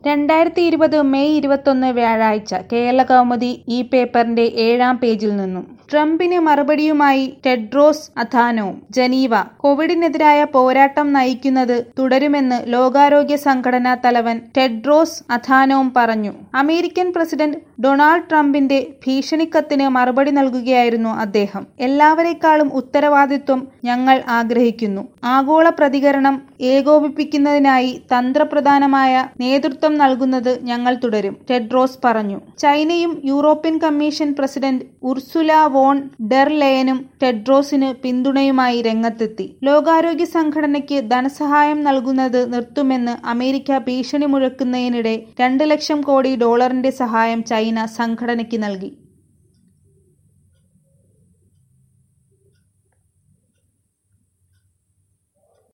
2020 May 21 വ്യാഴാഴ്ച കേരളകൗമുദി ഈ പേപ്പറിന്റെ 7-ാം പേജിൽ നിന്നും ട്രംപിന് മറുപടിയുമായി ടെഡ്രോസ് അഥാനോം ജനീവ. കോവിഡിനെതിരായ പോരാട്ടം നയിക്കുന്നത് തുടരുമെന്ന് ലോകാരോഗ്യ സംഘടനാ തലവൻ ടെഡ്രോസ് അഥാനോം പറഞ്ഞു. അമേരിക്കൻ പ്രസിഡന്റ് ഡൊണാൾഡ് ട്രംപിന്റെ ഭീഷണിക്കത്തിന് മറുപടി നൽകുകയായിരുന്നു അദ്ദേഹം. എല്ലാവരെക്കാളും ഉത്തരവാദിത്വം ഞങ്ങൾ ആഗ്രഹിക്കുന്നു. ആഗോള പ്രതികരണം ഏകോപിപ്പിക്കുന്നതിനായി തന്ത്രപ്രധാനമായ നേതൃത്വം നൽകുന്നത് ഞങ്ങൾ തുടരും, ടെഡ്രോസ് പറഞ്ഞു. ചൈനയും European commission president Ursula von der ലെയനും ടെഡ്രോസിന് പിന്തുണയുമായി രംഗത്തെത്തി. ലോകാരോഗ്യ സംഘടനയ്ക്ക് ധനസഹായം നൽകുന്നത് നിർത്തുമെന്ന് അമേരിക്ക ഭീഷണി മുഴക്കുന്നതിനിടെ $2 ലക്ഷം കോടി സഹായം ചൈന സംഘടനയ്ക്ക് നൽകി.